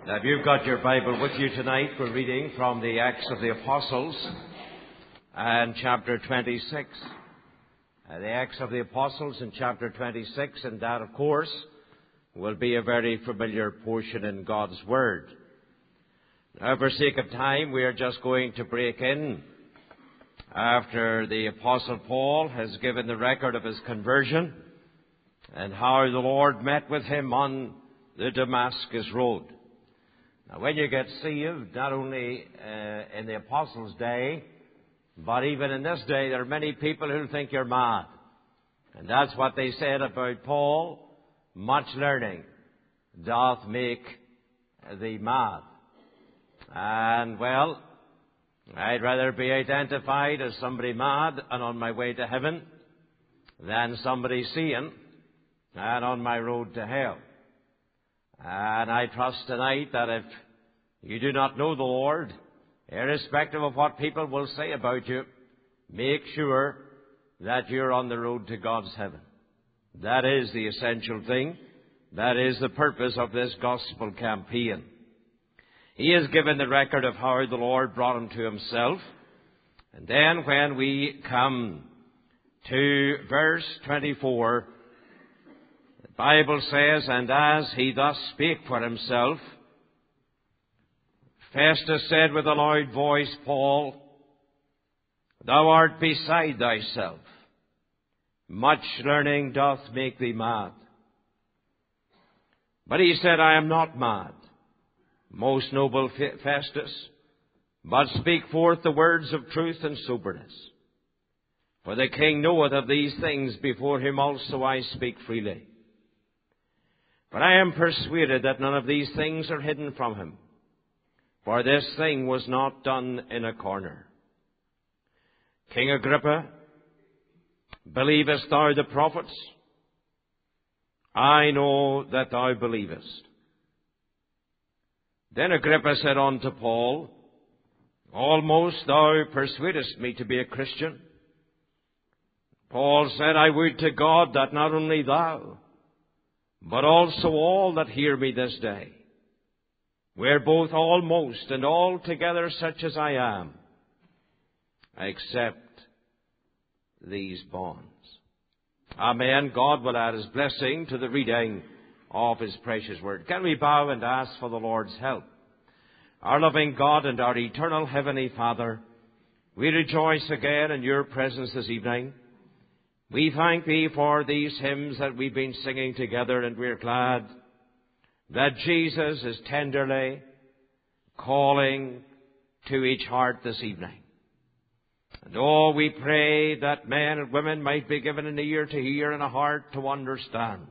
Now, if you've got your Bible with you tonight, we're reading from the Acts of the Apostles and chapter 26. The Acts of the Apostles in chapter 26, and that, of course, will be a very familiar portion in God's Word. Now, for sake of time, we are just going to break in after the Apostle Paul has given the record of his conversion and how the Lord met with him on the Damascus road. Now, when you get saved, not only in the Apostles' day, but even in this day, there are many people who think you're mad. And that's what they said about Paul. Much learning doth make thee mad. And, well, I'd rather be identified as somebody mad and on my way to heaven than somebody sane and on my road to hell. And I trust tonight that if you do not know the Lord, irrespective of what people will say about you, make sure that you're on the road to God's heaven. That is the essential thing. That is the purpose of this gospel campaign. He has given the record of how the Lord brought him to himself. And then when we come to verse 24, the Bible says, "And as he thus spake for himself, Festus said with a loud voice, Paul, thou art beside thyself. Much learning doth make thee mad. But he said, I am not mad, most noble Festus, but speak forth the words of truth and soberness. For the king knoweth of these things, before him also I speak freely. But I am persuaded that none of these things are hidden from him, for this thing was not done in a corner. King Agrippa, believest thou the prophets? I know that thou believest. Then Agrippa said unto Paul, Almost thou persuadest me to be a Christian. Paul said, I would to God that not only thou, but also all that hear me this day, were both almost and altogether such as I am, except these bonds. Amen. God will add his blessing to the reading of his precious word. Can we bow and ask for the Lord's help? Our loving God and our eternal Heavenly Father, we rejoice again in your presence this evening. We thank thee for these hymns that we've been singing together, and we're glad that Jesus is tenderly calling to each heart this evening. And oh, we pray that men and women might be given an ear to hear and a heart to understand.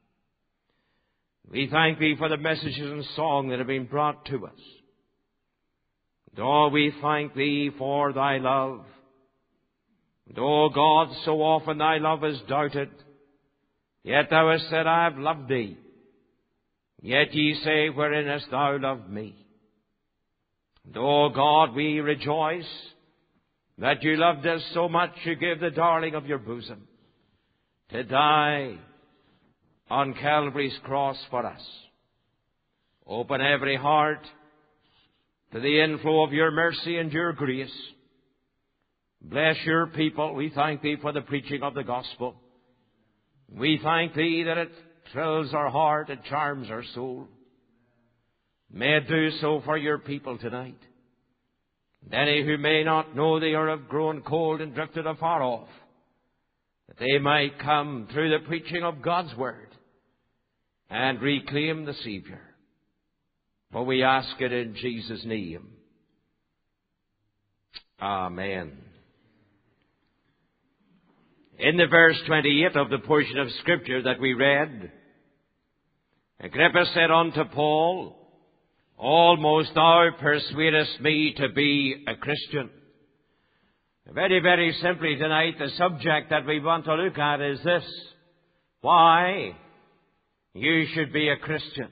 We thank thee for the messages and song that have been brought to us. And oh, we thank thee for thy love. And oh God, so often thy love is doubted, yet thou hast said, I have loved thee. Yet ye say, wherein hast thou loved me? And oh God, we rejoice that you loved us so much you gave the darling of your bosom to die on Calvary's cross for us. Open every heart to the inflow of your mercy and your grace. Bless your people. We thank thee for the preaching of the gospel. We thank thee that it thrills our heart, it charms our soul. May it do so for your people tonight. And any who may not know thee or have grown cold and drifted afar off, that they might come through the preaching of God's word and reclaim the Savior. For we ask it in Jesus' name. Amen. In the verse 28 of the portion of Scripture that we read, Agrippa said unto Paul, Almost thou persuadest me to be a Christian. Very, very simply tonight, the subject that we want to look at is this: why you should be a Christian.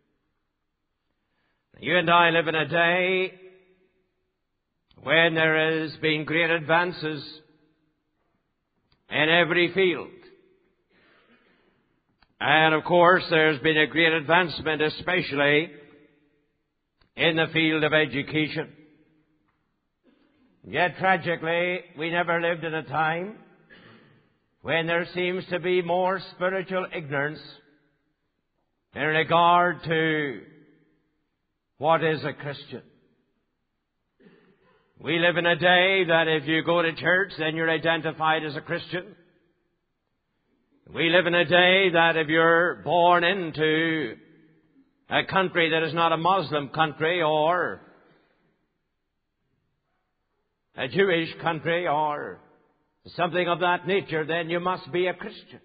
You and I live in a day when there has been great advances in every field. And of course, there's been a great advancement, especially in the field of education. Yet tragically, we never lived in a time when there seems to be more spiritual ignorance in regard to what is a Christian. We live in a day that if you go to church, then you're identified as a Christian. We live in a day that if you're born into a country that is not a Muslim country or a Jewish country or something of that nature, then you must be a Christian.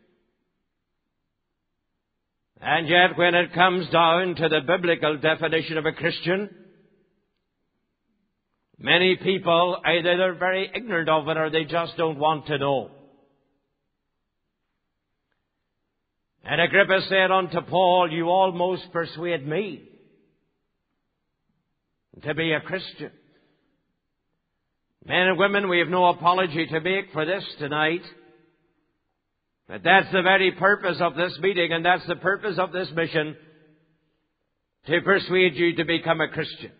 And yet when it comes down to the biblical definition of a Christian, many people, either they're very ignorant of it or they just don't want to know. And Agrippa said unto Paul, you almost persuade me to be a Christian. Men and women, we have no apology to make for this tonight. But that's the very purpose of this meeting, and that's the purpose of this mission, to persuade you to become a Christian.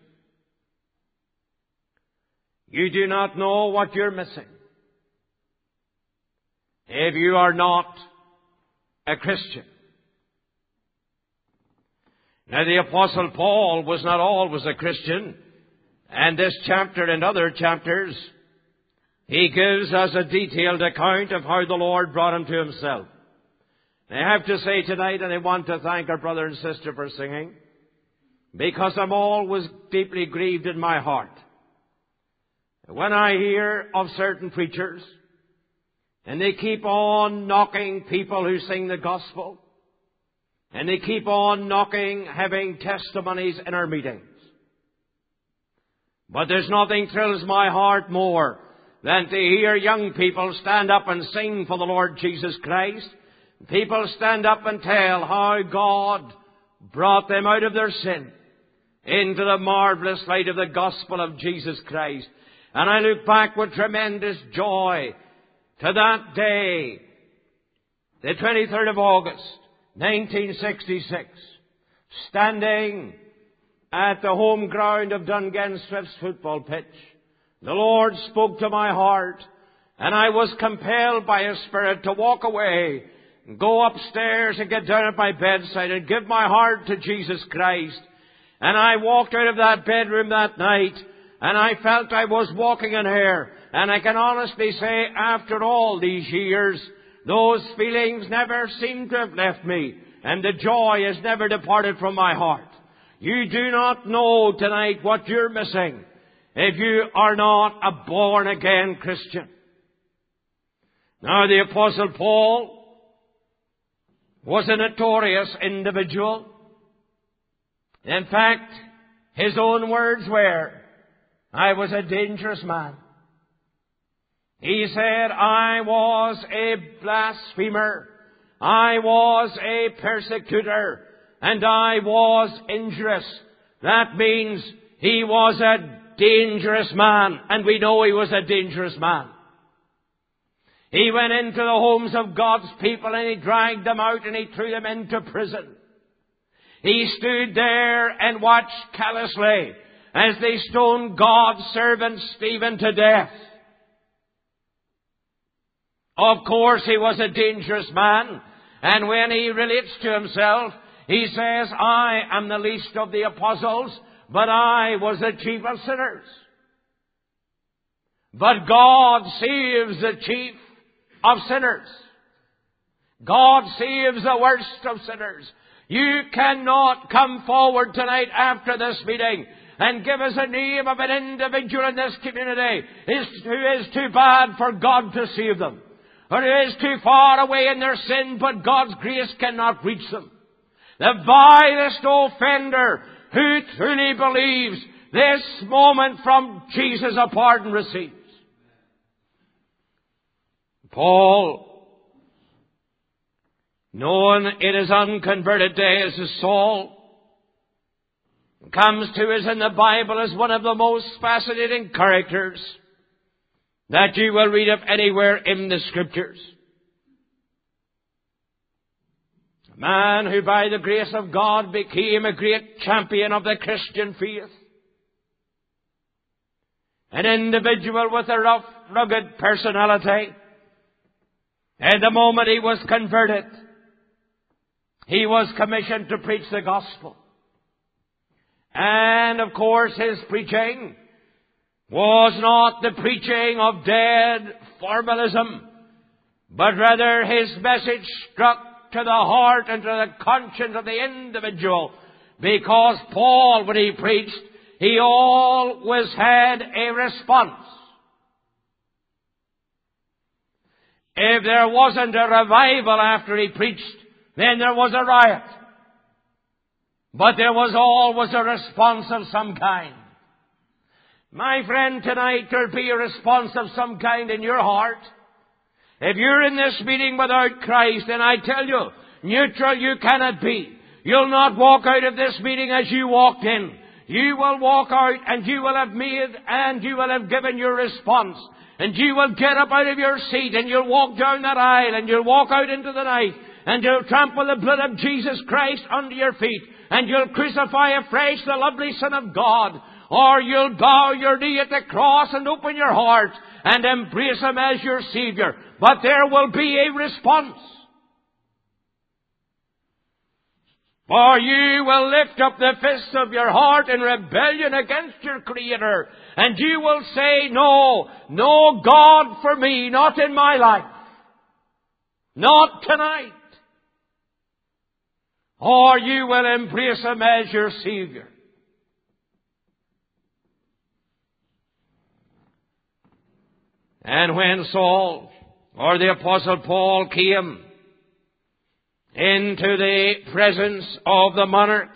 You do not know what you're missing if you are not a Christian. Now, the Apostle Paul was not always a Christian, and this chapter and other chapters, he gives us a detailed account of how the Lord brought him to himself. And I have to say tonight, and I want to thank our brother and sister for singing, because I'm always deeply grieved in my heart when I hear of certain preachers, and they keep on knocking people who sing the gospel, and they keep on knocking, having testimonies in our meetings. But there's nothing thrills my heart more than to hear young people stand up and sing for the Lord Jesus Christ. People stand up and tell how God brought them out of their sin into the marvelous light of the gospel of Jesus Christ. And I look back with tremendous joy to that day, the 23rd of August, 1966, standing at the home ground of Dungan Swifts football pitch. The Lord spoke to my heart, and I was compelled by His Spirit to walk away and go upstairs and get down at my bedside and give my heart to Jesus Christ. And I walked out of that bedroom that night, and I felt I was walking in air. And I can honestly say, after all these years, those feelings never seem to have left me, and the joy has never departed from my heart. You do not know tonight what you're missing if you are not a born-again Christian. Now, the Apostle Paul was a notorious individual. In fact, his own words were, I was a dangerous man. He said, I was a blasphemer, I was a persecutor, and I was injurious. That means he was a dangerous man, and we know he was a dangerous man. He went into the homes of God's people and he dragged them out and he threw them into prison. He stood there and watched callously as they stoned God's servant Stephen to death. Of course, he was a dangerous man. And when he relates to himself, he says, I am the least of the apostles, but I was the chief of sinners. But God saves the chief of sinners. God saves the worst of sinners. You cannot come forward tonight after this meeting and give us a name of an individual in this community who is too bad for God to save them, or who is too far away in their sin, but God's grace cannot reach them. The vilest offender who truly believes this moment from Jesus a pardon receives. Paul, known in his unconverted days as Saul, comes to us in the Bible as one of the most fascinating characters that you will read of anywhere in the Scriptures. A man who by the grace of God became a great champion of the Christian faith. an individual with a rough, rugged personality. And the moment he was converted, he was commissioned to preach the gospel. And of course his preaching was not the preaching of dead formalism, but rather his message struck to the heart and to the conscience of the individual. Because Paul, when he preached, he always had a response. If there wasn't a revival after he preached, then there was a riot. But there was always a response of some kind. My friend, tonight there'll be a response of some kind in your heart. If you're in this meeting without Christ, then I tell you, neutral you cannot be. You'll not walk out of this meeting as you walked in. You will walk out and you will have made and you will have given your response. And you will get up out of your seat and you'll walk down that aisle and you'll walk out into the night and you'll trample the blood of Jesus Christ under your feet and you'll crucify afresh the lovely Son of God. Or you'll bow your knee at the cross and open your heart and embrace Him as your Savior. But there will be a response. For you will lift up the fist of your heart in rebellion against your Creator. And you will say, no, no God for me, not in my life. Not tonight. Or you will embrace Him as your Savior. And when Saul, or the Apostle Paul, came into the presence of the monarch,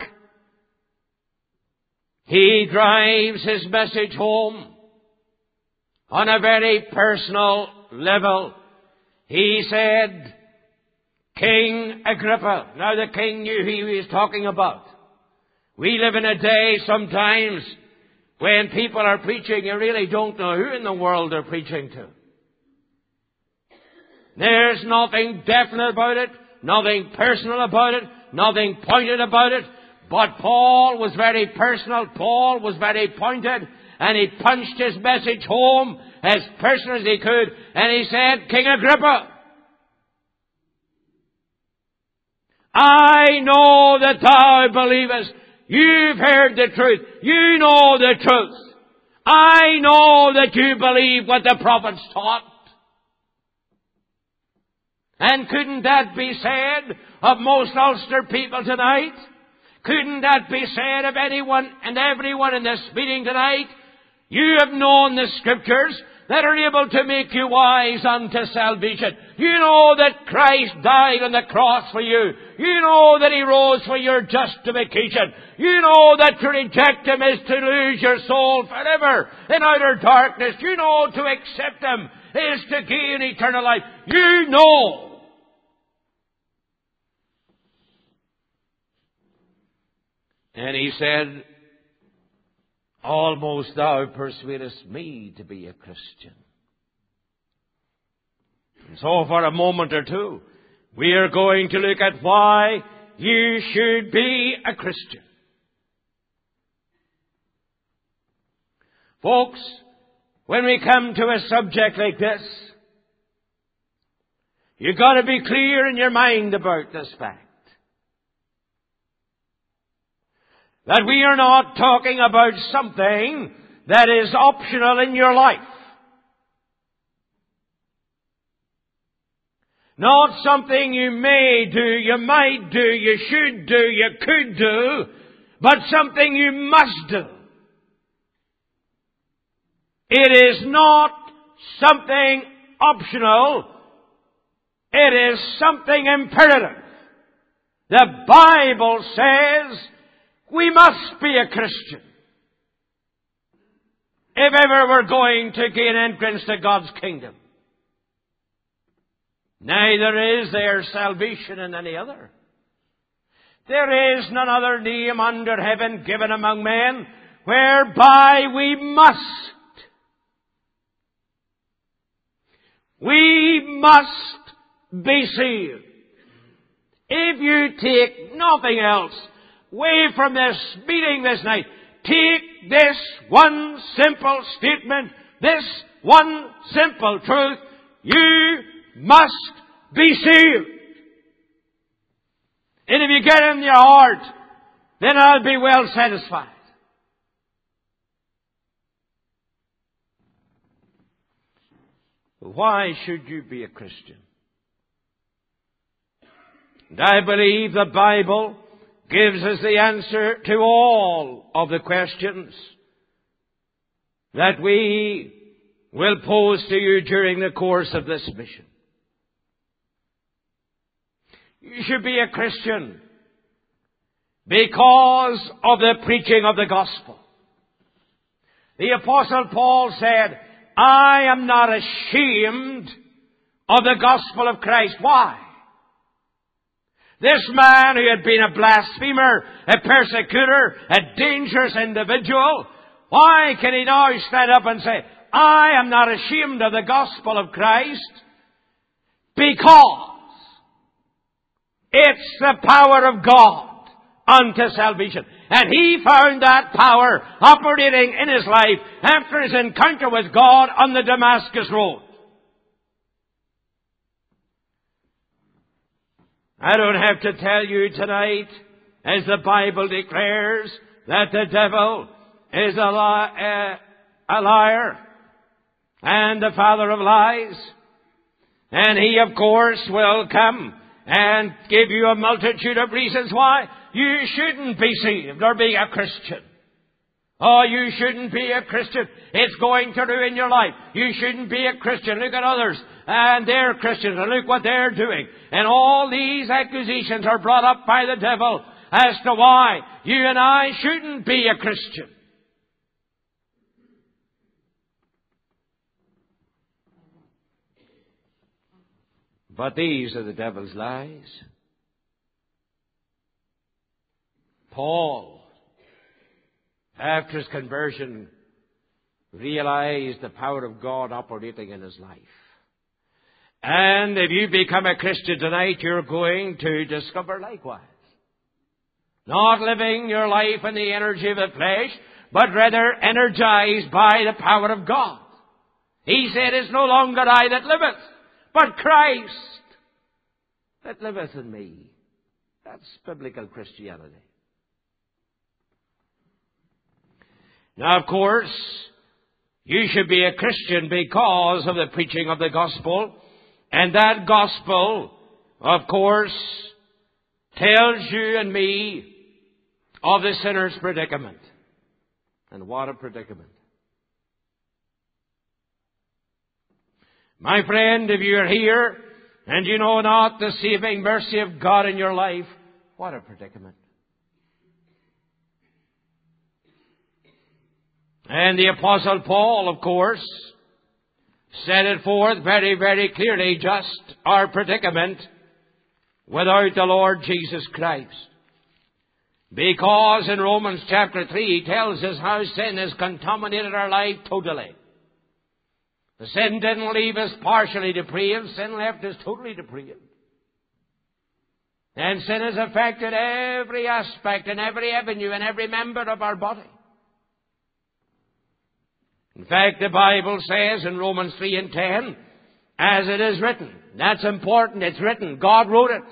he drives his message home on a very personal level. He said, King Agrippa. Now the king knew who he was talking about. We live in a day sometimes when people are preaching, you really don't know who in the world they're preaching to. There's nothing definite about it, nothing personal about it, nothing pointed about it. But Paul was very personal, Paul was very pointed, and he punched his message home as personal as he could, and he said, King Agrippa, I know that thou believest. You've heard the truth. You know the truth. I know that you believe what the prophets taught. And couldn't that be said of most Ulster people tonight? Couldn't that be said of anyone and everyone in this meeting tonight? You have known the Scriptures that are able to make you wise unto salvation. You know that Christ died on the cross for you. You know that He rose for your justification. You know that to reject Him is to lose your soul forever in outer darkness. You know to accept Him is to gain eternal life. You know. And he said, almost thou persuadest me to be a Christian. And so for a moment or two, we are going to look at why you should be a Christian. Folks, when we come to a subject like this, you've got to be clear in your mind about this fact. That we are not talking about something that is optional in your life. Not something you may do, you might do, you should do, you could do, but something you must do. It is not something optional. It is something imperative. The Bible says we must be a Christian if ever we're going to gain entrance to God's kingdom. Neither is there salvation in any other. There is none other name under heaven given among men whereby we must. We must be saved. If you take nothing else away from this meeting this night, take this one simple statement, this one simple truth: you must be saved. And if you get it in your heart, then I'll be well satisfied. Why should you be a Christian? And I believe the Bible gives us the answer to all of the questions that we will pose to you during the course of this mission. You should be a Christian because of the preaching of the gospel. The Apostle Paul said, I am not ashamed of the gospel of Christ. Why? This man who had been a blasphemer, a persecutor, a dangerous individual, why can he now stand up and say, I am not ashamed of the gospel of Christ? Because it's the power of God unto salvation. And he found that power operating in his life after his encounter with God on the Damascus road. I don't have to tell you tonight, as the Bible declares, that the devil is a liar and the father of lies. And he, of course, will come and give you a multitude of reasons why you shouldn't be saved or be a Christian. Oh, you shouldn't be a Christian. It's going to ruin your life. You shouldn't be a Christian. Look at others. And they're Christians. And look what they're doing. And all these accusations are brought up by the devil as to why you and I shouldn't be a Christian. But these are the devil's lies. Paul, after his conversion, realized the power of God operating in his life. And if you become a Christian tonight, you're going to discover likewise. Not living your life in the energy of the flesh, but rather energized by the power of God. He said, it's no longer I that liveth, but Christ that liveth in me. That's biblical Christianity. Now, of course, you should be a Christian because of the preaching of the gospel. And that gospel, of course, tells you and me of the sinner's predicament. And what a predicament. My friend, if you're here and you know not the saving mercy of God in your life, what a predicament. And the Apostle Paul, of course, set it forth very, very clearly, just our predicament without the Lord Jesus Christ. Because in Romans chapter 3, he tells us how sin has contaminated our life totally. The sin didn't leave us partially depraved. Sin left us totally depraved. And sin has affected every aspect and every avenue and every member of our body. In fact, the Bible says in Romans 3 and 10, as it is written. That's important. It's written. God wrote it.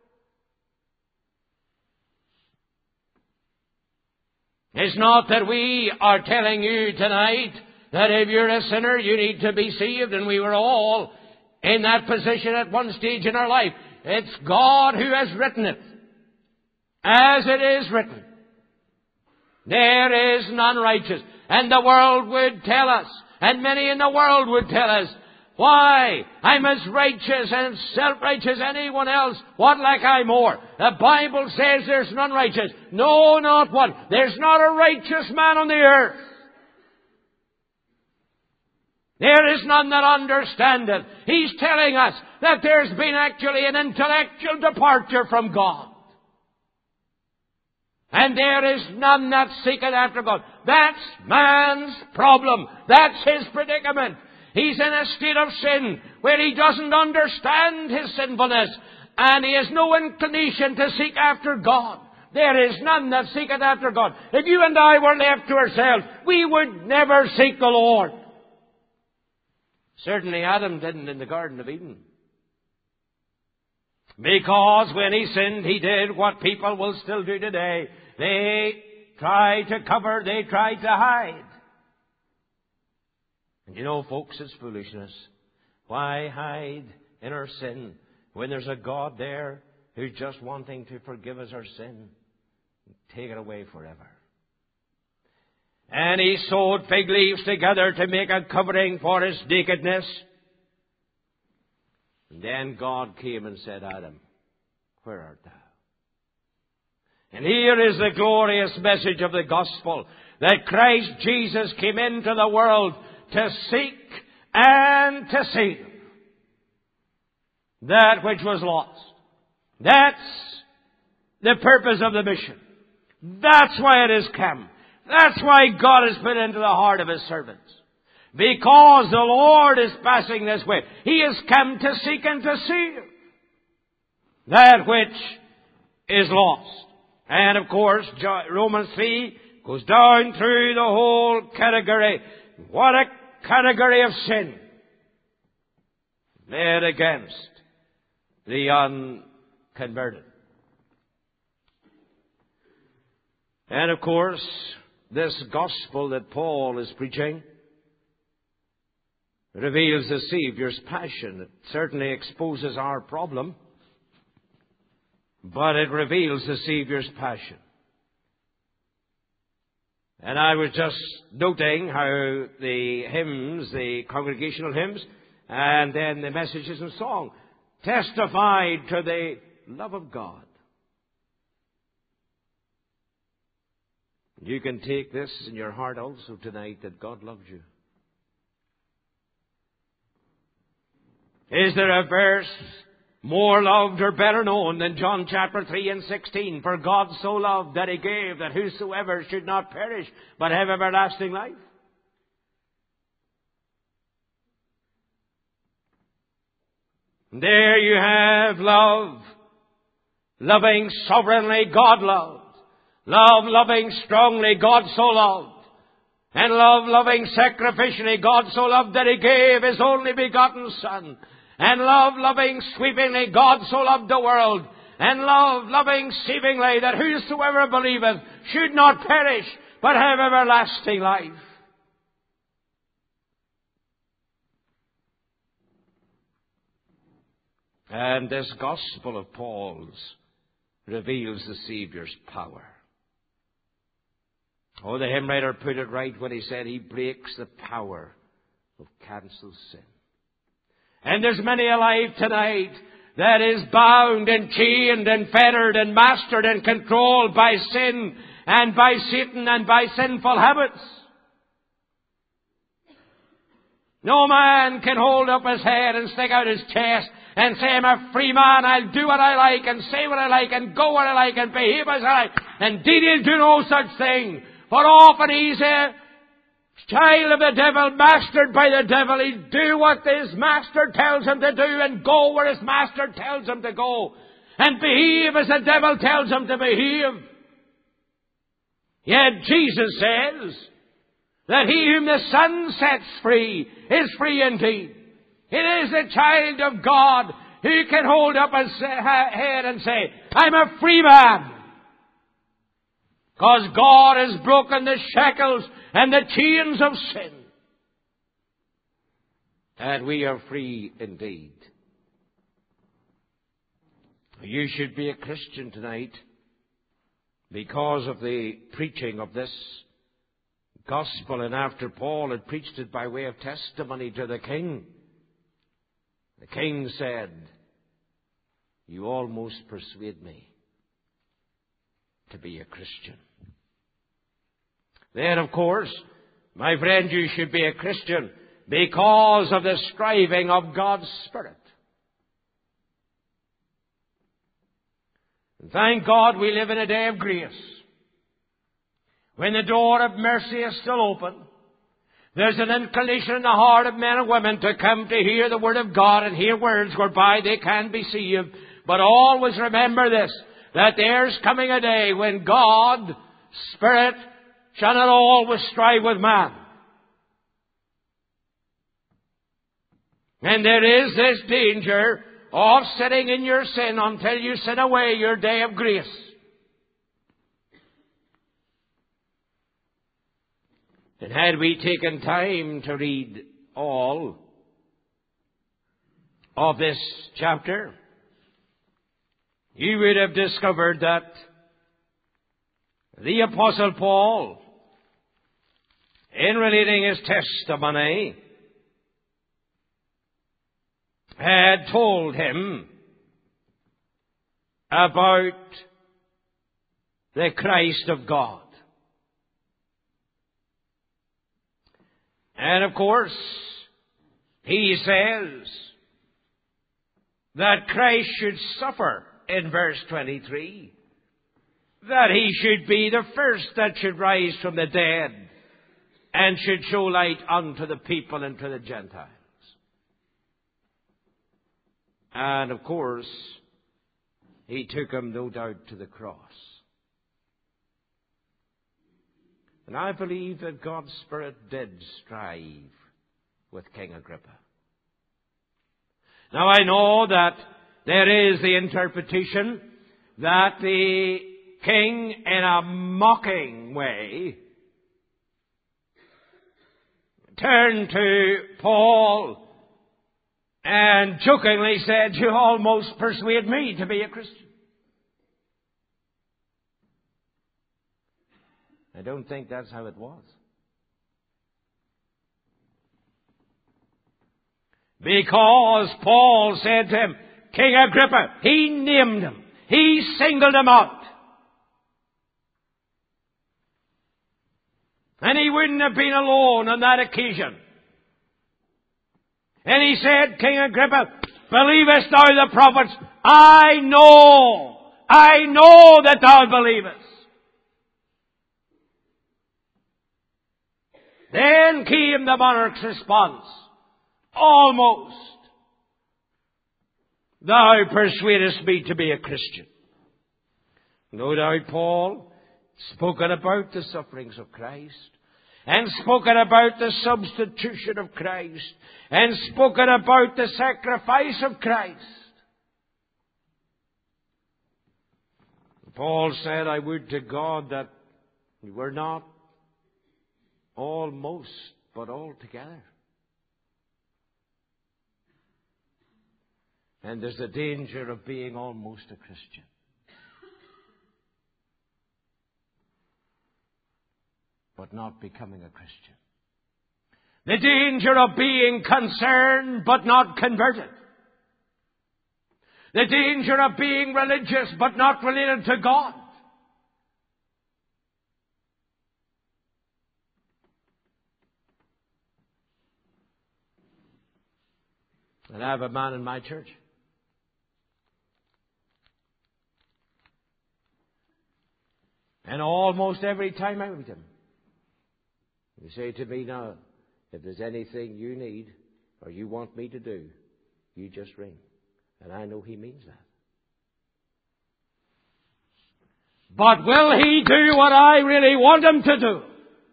It's not that we are telling you tonight that if you're a sinner, you need to be saved, and we were all in that position at one stage in our life. It's God who has written it. As it is written. There is none righteous. And the world would tell us, and many in the world would tell us, why? I'm as righteous and self-righteous as anyone else. What lack I more? The Bible says there's none righteous. No, not one. There's not a righteous man on the earth. There is none that understandeth. He's telling us that there's been actually an intellectual departure from God. And there is none that seeketh after God. That's man's problem. That's his predicament. He's in a state of sin where he doesn't understand his sinfulness. And he has no inclination to seek after God. There is none that seeketh after God. If you and I were left to ourselves, we would never seek the Lord. Certainly Adam didn't in the Garden of Eden. Because when he sinned, he did what people will still do today. They tried to cover, they tried to hide. And you know, folks, it's foolishness. Why hide in our sin when there's a God there who's just wanting to forgive us our sin and take it away forever? And he sewed fig leaves together to make a covering for his nakedness. And then God came and said, Adam, where art thou? And here is the glorious message of the gospel, that Christ Jesus came into the world to seek and to save that which was lost. That's the purpose of the mission. That's why it has come. That's why God has put into the heart of His servants. Because the Lord is passing this way. He has come to seek and to save that which is lost. And of course, Romans 3 goes down through the whole category. What a category of sin made against the unconverted. And of course, this gospel that Paul is preaching reveals the Savior's passion. It certainly exposes our problem, but it reveals the Savior's passion. And I was just noting how the hymns, the congregational hymns, and then the messages and song testified to the love of God. You can take this in your heart also tonight, that God loves you. Is there a verse more loved or better known than John chapter 3 and 16? For God so loved that He gave, that whosoever should not perish, but have everlasting life. And there you have love. Loving sovereignly, God loved. Love loving strongly, God so loved. And love loving sacrificially, God so loved that He gave His only begotten Son. And love loving sweepingly, God so loved the world. And love loving savingly, that whosoever believeth should not perish, but have everlasting life. And this gospel of Paul's reveals the Saviour's power. Oh, the hymn writer put it right when he said He breaks the power of cancelled sin. And there's many a life tonight that is bound and chained and fettered and mastered and controlled by sin and by Satan and by sinful habits. No man can hold up his head and stick out his chest and say, I'm a free man, I'll do what I like and say what I like and go where I like and behave as I like. Indeed, he'll do no such thing. For often he's a child of the devil, mastered by the devil. He'll do what his master tells him to do and go where his master tells him to go. And behave as the devil tells him to behave. Yet Jesus says that he whom the Son sets free is free indeed. It is the child of God who can hold up his head and say, I'm a free man. Because God has broken the shackles and the chains of sin. And we are free indeed. You should be a Christian tonight because of the preaching of this gospel. And after Paul had preached it by way of testimony to the king, the king said, you almost persuade me to be a Christian. Then, of course, my friend, you should be a Christian because of the striving of God's Spirit. And thank God we live in a day of grace, when the door of mercy is still open. There's an inclination in the heart of men and women to come to hear the Word of God and hear words whereby they can be saved. But always remember this, that there's coming a day when God, Spirit, shall not always strive with man. And there is this danger of sitting in your sin until you sin away your day of grace. And had we taken time to read all of this chapter, you would have discovered that the Apostle Paul, in relating his testimony, had told him about the Christ of God. And of course, he says that Christ should suffer in verse 23, that he should be the first that should rise from the dead and should show light unto the people and to the Gentiles. And of course, he took him, no doubt, to the cross. And I believe that God's Spirit did strive with King Agrippa. Now I know that there is the interpretation that the king, in a mocking way, turned to Paul and jokingly said, "You almost persuade me to be a Christian." I don't think that's how it was. Because Paul said to him, King Agrippa, he named him. He singled him out. And he wouldn't have been alone on that occasion. And he said, King Agrippa, believest thou the prophets? I know that thou believest. Then came the monarch's response. Almost. Thou persuadest me to be a Christian. No doubt Paul spoken about the sufferings of Christ, and spoken about the substitution of Christ, and spoken about the sacrifice of Christ. Paul said, I would to God that we were not almost, but altogether. And there's a danger of being almost a Christian. But not becoming a Christian. The danger of being concerned but not converted. The danger of being religious but not related to God. And I have a man in my church. And almost every time I meet him, you say to me, now, if there's anything you need or you want me to do, you just ring. And I know he means that. But will he do what I really want him to do?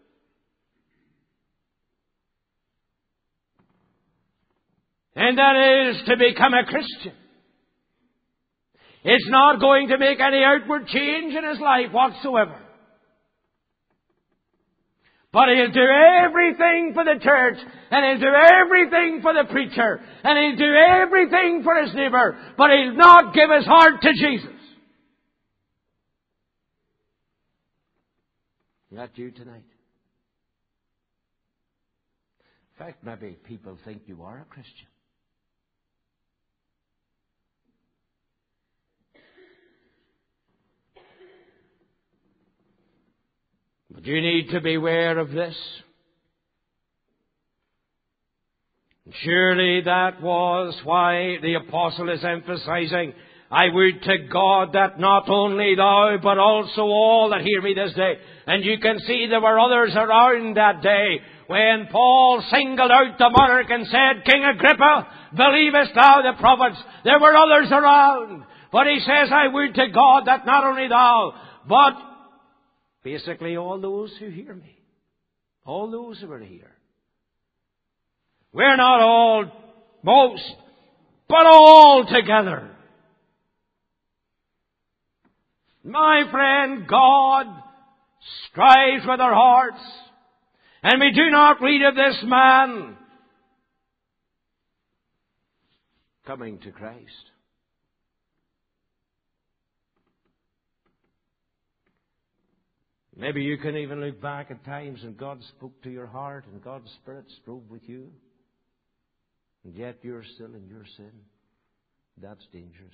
And that is to become a Christian. It's not going to make any outward change in his life whatsoever. But he'll do everything for the church, and he'll do everything for the preacher, and he'll do everything for his neighbour, but he'll not give his heart to Jesus. Is that you tonight? In fact, maybe people think you are a Christian. But you need to be aware of this. Surely that was why the apostle is emphasizing, I would to God that not only thou, but also all that hear me this day. And you can see there were others around that day when Paul singled out the monarch and said, King Agrippa, believest thou the prophets? There were others around. But he says, I would to God that not only thou, but basically all those who hear me, all those who are here. We're not all, most, but all together. My friend, God strives with our hearts. And we do not read of this man coming to Christ. Maybe you can even look back at times and God spoke to your heart and God's Spirit strove with you. And yet you're still in your sin. That's dangerous.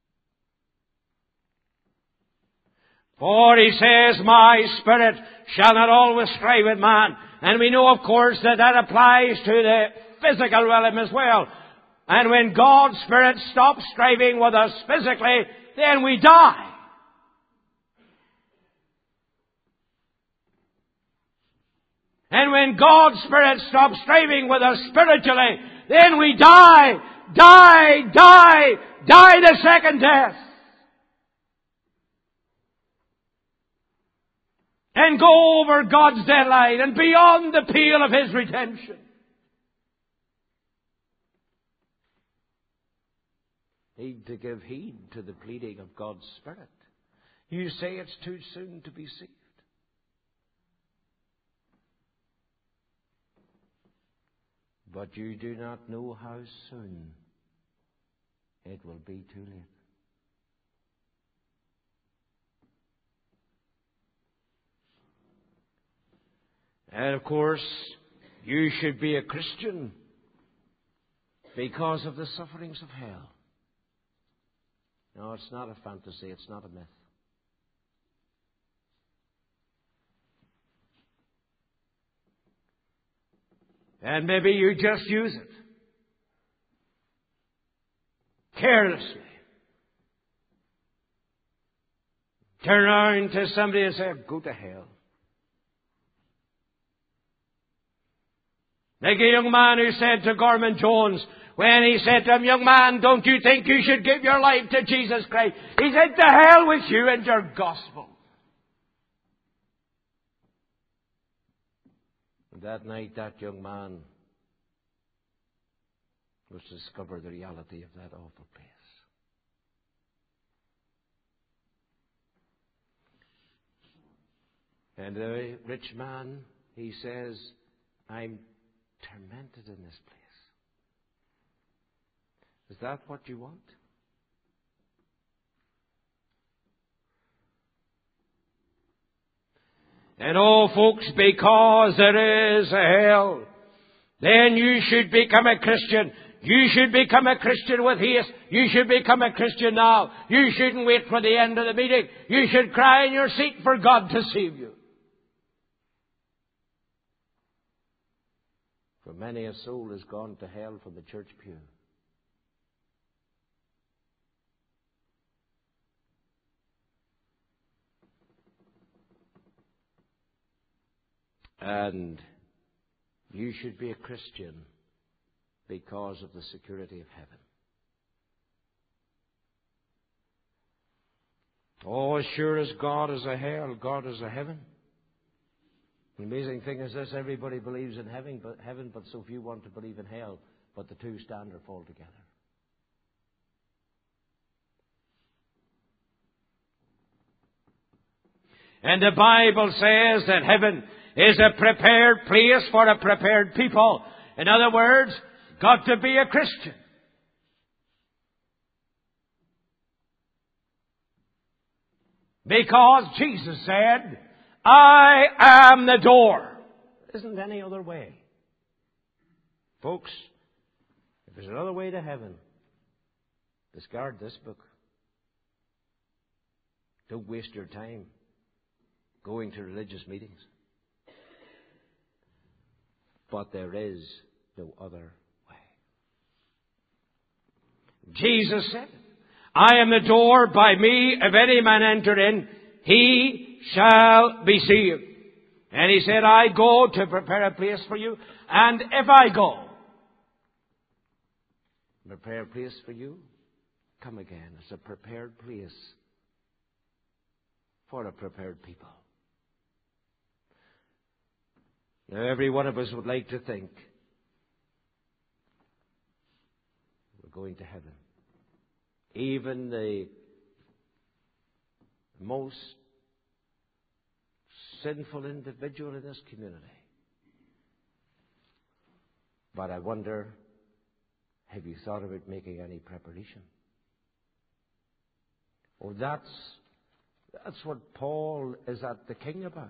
For he says, my spirit shall not always strive with man. And we know, of course, that that applies to the physical realm as well. And when God's Spirit stops striving with us physically, then we die. And when God's Spirit stops striving with us spiritually, then we die the second death. And go over God's deadline and beyond the pale of His redemption. Need to give heed to the pleading of God's Spirit. You say it's too soon to be saved. But you do not know how soon it will be too late. And of course, you should be a Christian because of the sufferings of hell. No, it's not a fantasy. It's not a myth. And maybe you just use it carelessly. Turn around to somebody and say, go to hell. Like a young man who said to Gorman Jones, when he said to him, young man, don't you think you should give your life to Jesus Christ? He said, to hell with you and your gospel. And that night, that young man was to discover the reality of that awful place. And the rich man, he says, I'm tormented in this place. Is that what you want? And oh, folks, because there is a hell, then you should become a Christian. You should become a Christian with haste. You should become a Christian now. You shouldn't wait for the end of the meeting. You should cry in your seat for God to save you. For many a soul has gone to hell from the church pew. And you should be a Christian because of the security of heaven. Oh, as sure as God is a hell, God is a heaven. The amazing thing is this, everybody believes in heaven, but so few want to believe in hell, but the two stand or fall together. And the Bible says that heaven is a prepared place for a prepared people. In other words, got to be a Christian. Because Jesus said, I am the door. There isn't any other way. Folks, if there's another way to heaven, discard this book. Don't waste your time going to religious meetings. But there is no other way. Jesus said, I am the door. By me, if any man enter in, he shall be saved. And he said, I go to prepare a place for you. And if I go, prepare a place for you, come again as a prepared place for a prepared people. Now, every one of us would like to think we're going to heaven. Even the most sinful individual in this community. But I wonder, have you thought about making any preparation? Oh, that's what Paul is at the king about.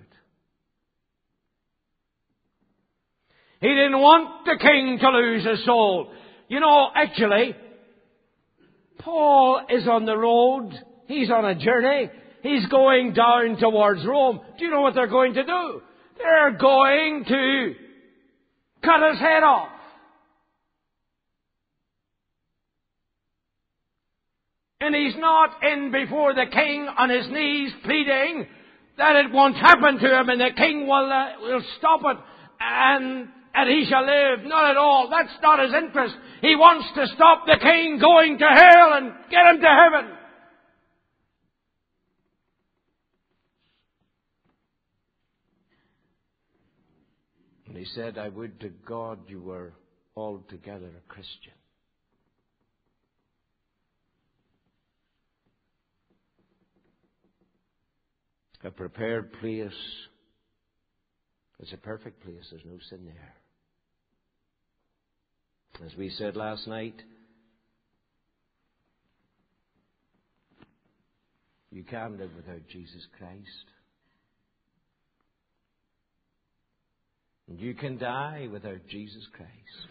He didn't want the king to lose his soul. You know, actually, Paul is on the road. He's on a journey. He's going down towards Rome. Do you know what they're going to do? They're going to cut his head off. And he's not in before the king on his knees pleading that it won't happen to him and the king will stop it and he shall live. Not at all. That's not his interest. He wants to stop the king going to hell and get him to heaven. And he said, I would to God you were altogether a Christian. A prepared place is a perfect place. There's no sin there. As we said last night, you can't live without Jesus Christ. And you can die without Jesus Christ.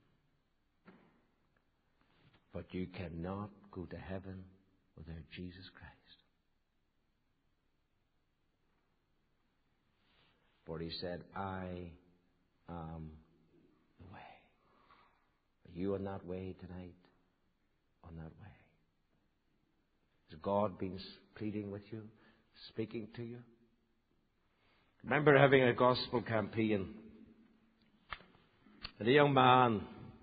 But you cannot go to heaven without Jesus Christ. For he said, I am the way. Are you on that way tonight? On that way? Has God been pleading with you? Speaking to you? I remember having a gospel campaign. And a young man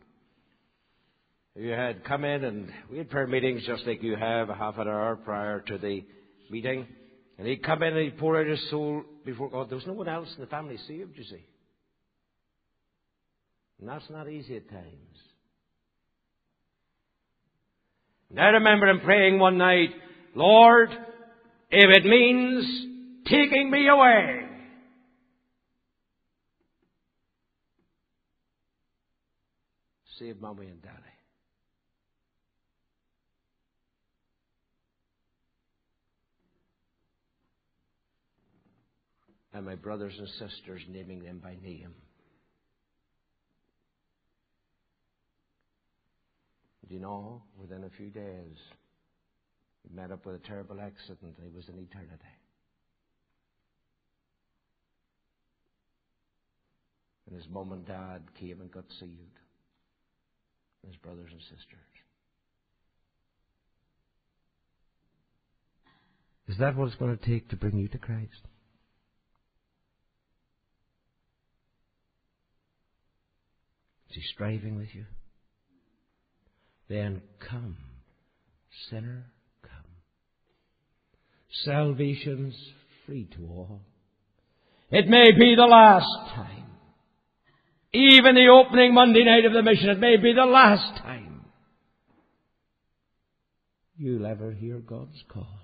who had come in, and we had prayer meetings just like you have, a half an hour prior to the meeting. And he'd come in and he'd pour out his soul before God. There was no one else in the family saved, you see. And that's not easy at times. And I remember him praying one night, Lord, if it means taking me away, save Mommy and Daddy. And my brothers and sisters, naming them by name. Do you know, within a few days, he met up with a terrible accident and he was in eternity. And his mum and dad came and got sealed. And his brothers and sisters. Is that what it's going to take to bring you to Christ? Is he striving with you? Then come, sinner, come. Salvation's free to all. It may be the last time. Even the opening Monday night of the mission, it may be the last time you'll ever hear God's call.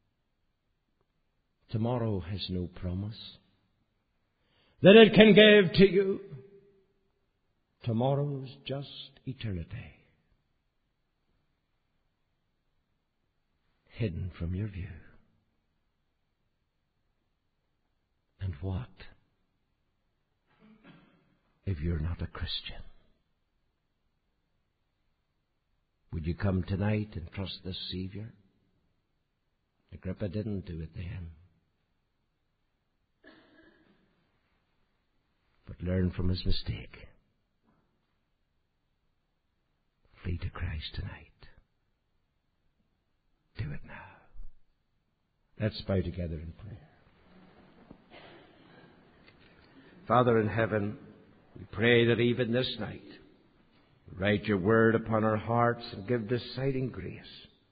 Tomorrow has no promise that it can give to you. Tomorrow's just eternity, hidden from your view. And what if you're not a Christian? Would you come tonight and trust this Savior? Agrippa didn't do it then. But learn from his mistake. Flee to Christ tonight. Do it now. Let's bow together in prayer. Father in heaven, we pray that even this night, write your word upon our hearts and give deciding grace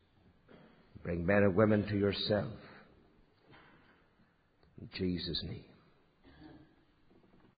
Bring men and women to yourself. In Jesus' name.